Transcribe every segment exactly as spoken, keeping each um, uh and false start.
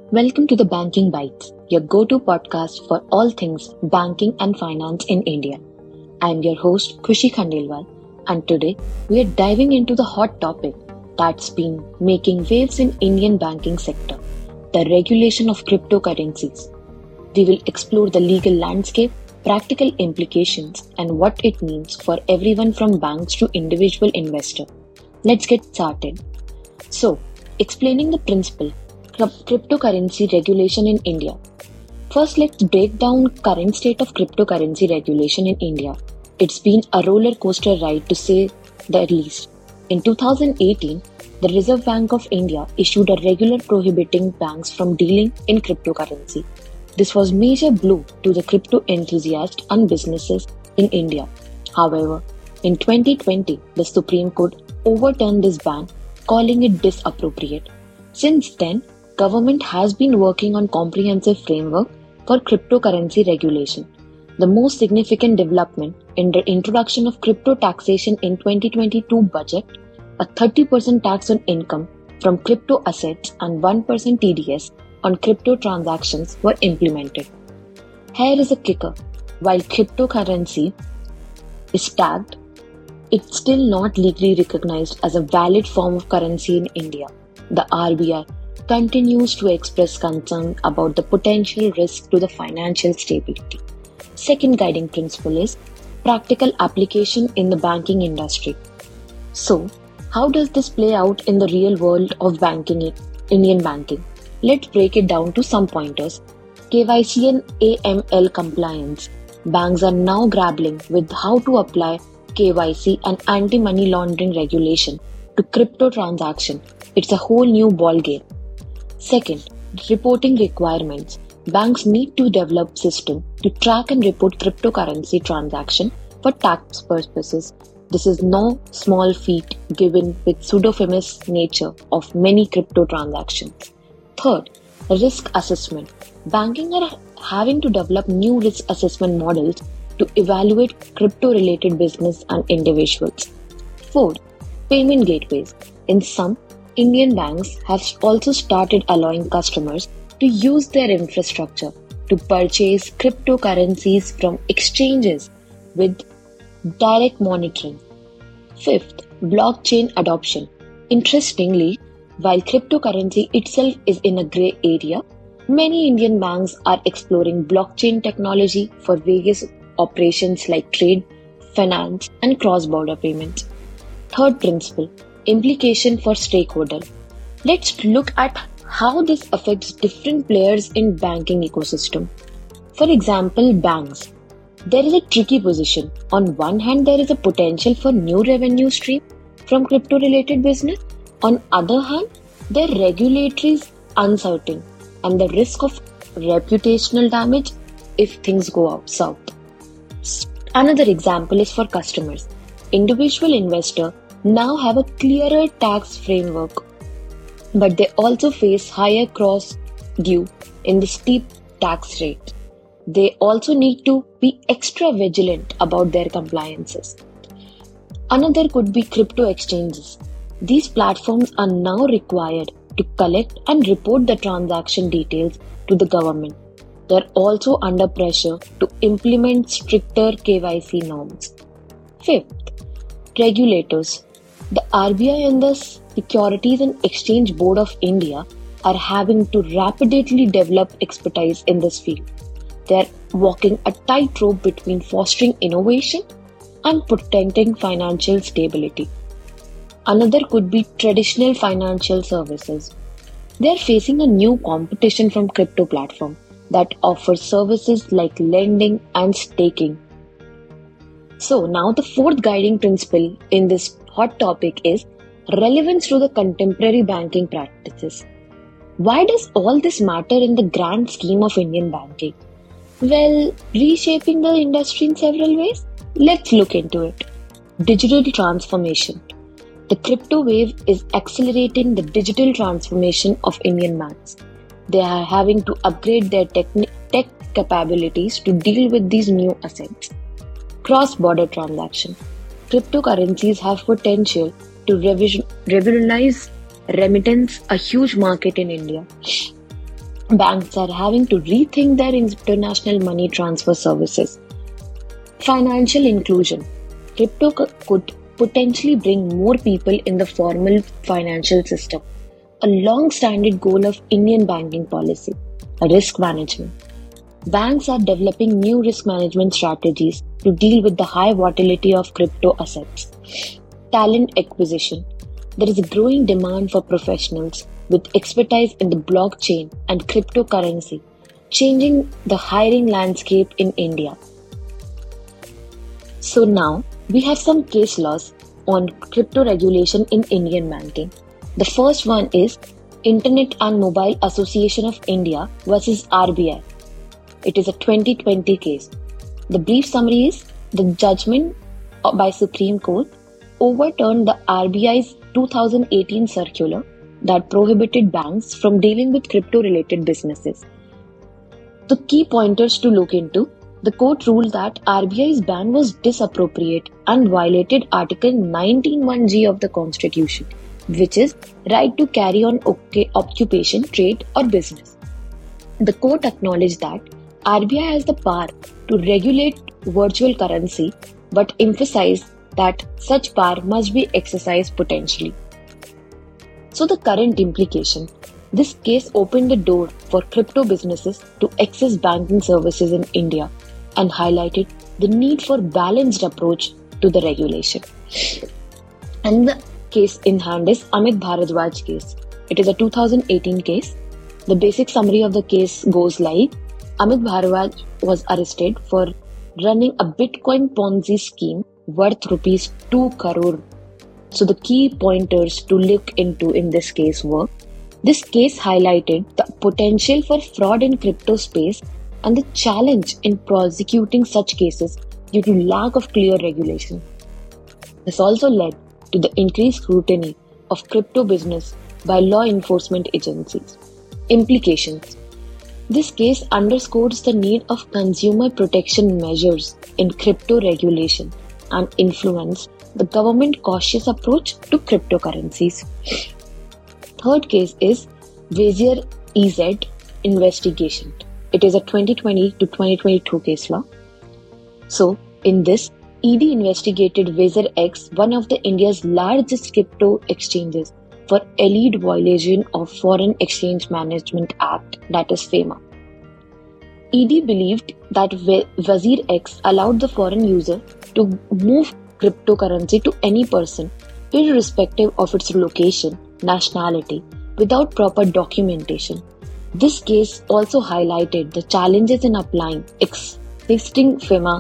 Welcome to the Banking Bites, your go-to podcast for all things banking and finance in India. I am your host, Khushi Khandelwal, and today we are diving into the hot topic that's been making waves in Indian banking sector, the regulation of cryptocurrencies. We will explore the legal landscape, practical implications, and what it means for everyone from banks to individual investor. Let's get started. So, explaining the principle cryptocurrency regulation in India. First, let's break down current state of cryptocurrency regulation in India. It's been a roller coaster ride to say the least. In two thousand eighteen, the Reserve Bank of India issued a regular prohibiting banks from dealing in cryptocurrency. This was major blow to the crypto enthusiasts and businesses in India. However, in twenty twenty, the Supreme Court overturned this ban, calling it disappropriate. Since then, government has been working on comprehensive framework for cryptocurrency regulation. The most significant development in the introduction of crypto taxation in twenty twenty-two budget, a thirty percent tax on income from crypto assets and one percent T D S on crypto transactions were implemented. Here is a kicker. While cryptocurrency is tagged, it's still not legally recognized as a valid form of currency in India. The R B I continues to express concern about the potential risk to the financial stability. Second guiding principle is practical application in the banking industry. So, how does this play out in the real world of banking, Indian banking? Let's break it down to some pointers. K Y C and A M L compliance. Banks are now grappling with how to apply K Y C and anti-money laundering regulation to crypto transaction. It's a whole new ballgame. Second, reporting requirements. Banks need to develop system to track and report cryptocurrency transaction for tax purposes. This is no small feat given with pseudo-famous nature of many crypto transactions. Third, risk assessment. Banking are having to develop new risk assessment models to evaluate crypto-related business and individuals. Fourth, payment gateways. In some Indian banks have also started allowing customers to use their infrastructure to purchase cryptocurrencies from exchanges with direct monitoring. Fifth, blockchain adoption. Interestingly, while cryptocurrency itself is in a gray area, many Indian banks are exploring blockchain technology for various operations like trade, finance, and cross-border payments. Third principle, implication for stakeholder. Let's look at how this affects different players in banking ecosystem. For example, banks. There is a tricky position. On one hand, there is a potential for new revenue stream from crypto-related business. On other hand, their regulatory is uncertain and the risk of reputational damage if things go out south. Another example is for customers. Individual investor now have a clearer tax framework, but they also face higher cross due in the steep tax rate. They also need to be extra vigilant about their compliances. Another could be crypto exchanges. These platforms are now required to collect and report the transaction details to the government. They're also under pressure to implement stricter K Y C norms. Fifth, regulators. The R B I and the Securities and Exchange Board of India are having to rapidly develop expertise in this field. They are walking a tightrope between fostering innovation and protecting financial stability. Another could be traditional financial services. They are facing a new competition from crypto platforms that offer services like lending and staking. So now the fourth guiding principle in this hot topic is relevance to the contemporary banking practices. Why does all this matter in the grand scheme of Indian banking? Well, reshaping the industry in several ways? Let's look into it. Digital transformation. The crypto wave is accelerating the digital transformation of Indian banks. They are having to upgrade their techni- tech capabilities to deal with these new assets. Cross-border transaction. Cryptocurrencies have potential to revision- revolutionize remittance, a huge market in India. banks are having to rethink their international money transfer services. Financial inclusion. Crypto c- could potentially bring more people in the formal financial system, a long-standing goal of Indian banking policy. Risk management. Banks are developing new risk management strategies to deal with the high volatility of crypto assets. Talent acquisition. There is a growing demand for professionals with expertise in the blockchain and cryptocurrency, changing the hiring landscape in India. So now we have some case laws on crypto regulation in Indian banking. The first one is Internet and Mobile Association of India versus R B I. It is a twenty twenty case. The brief summary is the judgment by Supreme Court overturned the R B I's two thousand eighteen circular that prohibited banks from dealing with crypto-related businesses. The key pointers to look into: the court ruled that R B I's ban was disappropriate and violated Article nineteen one G of the Constitution, which is right to carry on oc- occupation, trade or business. The court acknowledged that R B I has the power to regulate virtual currency, but emphasized that such power must be exercised potentially. So the current implication: this case opened the door for crypto businesses to access banking services in India and highlighted the need for balanced approach to the regulation. And the case in hand is Amit Bharadwaj case. It is a two thousand eighteen case. The basic summary of the case goes like: Amit Bharadwaj was arrested for running a Bitcoin Ponzi scheme worth rupees two crore. So the key pointers to look into in this case were: this case highlighted the potential for fraud in crypto space and the challenge in prosecuting such cases due to lack of clear regulation. This also led to the increased scrutiny of crypto business by law enforcement agencies. Implications: this case underscores the need of consumer protection measures in crypto regulation and influence the government cautious approach to cryptocurrencies. Third case is Vizier E Z investigation. It is a twenty twenty to twenty twenty-two case law. So, in this, E D investigated Vizier X, one of the India's largest crypto exchanges, for alleged violation of Foreign Exchange Management Act, that is FEMA. E D believed that Vizier X allowed the foreign user to move cryptocurrency to any person, irrespective of its location, nationality, without proper documentation. This case also highlighted the challenges in applying existing FEMA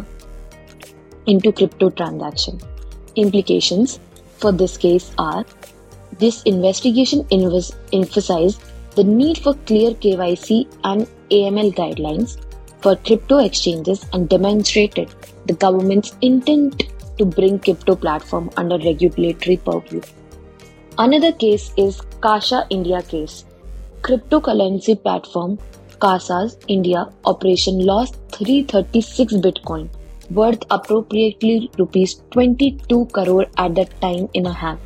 into crypto transaction. Implications for this case are: this investigation inv- emphasized the need for clear K Y C and A M L guidelines for crypto exchanges and demonstrated the government's intent to bring crypto platform under regulatory purview. Another case is Kasha India case. Cryptocurrency platform Kasa's India operation lost three hundred thirty-six Bitcoin, worth approximately rupees twenty-two crore at that time in a hack.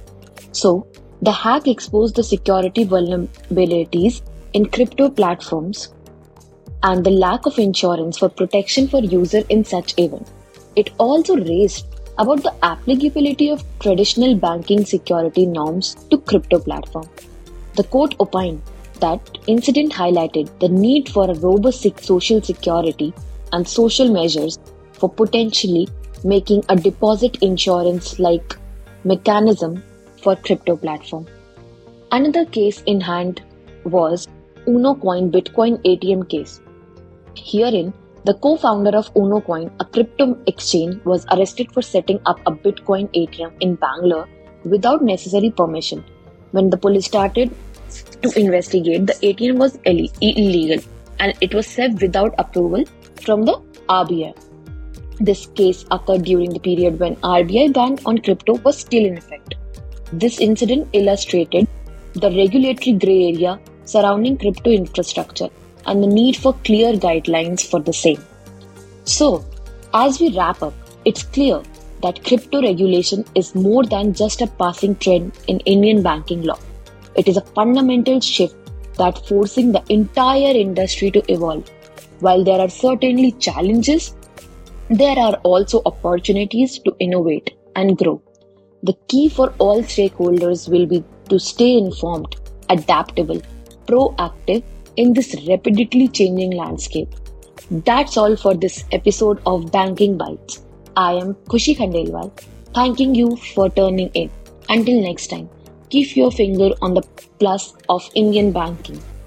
So, the hack exposed the security vulnerabilities in crypto platforms and the lack of insurance for protection for user in such event. It also raised about the applicability of traditional banking security norms to crypto platform. The court opined that incident highlighted the need for a robust social security and social measures for potentially making a deposit insurance-like mechanism for crypto platform. Another case in hand was UnoCoin Bitcoin A T M case. Herein, the co-founder of UnoCoin, a crypto exchange, was arrested for setting up a Bitcoin A T M in Bangalore without necessary permission. When the police started to investigate, the A T M was Ill- illegal and it was set without approval from the R B I. This case occurred during the period when R B I ban on crypto was still in effect. This incident illustrated the regulatory grey area surrounding crypto infrastructure and the need for clear guidelines for the same. So, as we wrap up, it's clear that crypto regulation is more than just a passing trend in Indian banking law. It is a fundamental shift that forcing the entire industry to evolve. While there are certainly challenges, there are also opportunities to innovate and grow. The key for all stakeholders will be to stay informed, adaptable, proactive in this rapidly changing landscape. That's all for this episode of Banking Bites. I am Khushi Khandelwal, thanking you for turning in. Until next time, keep your finger on the pulse of Indian banking.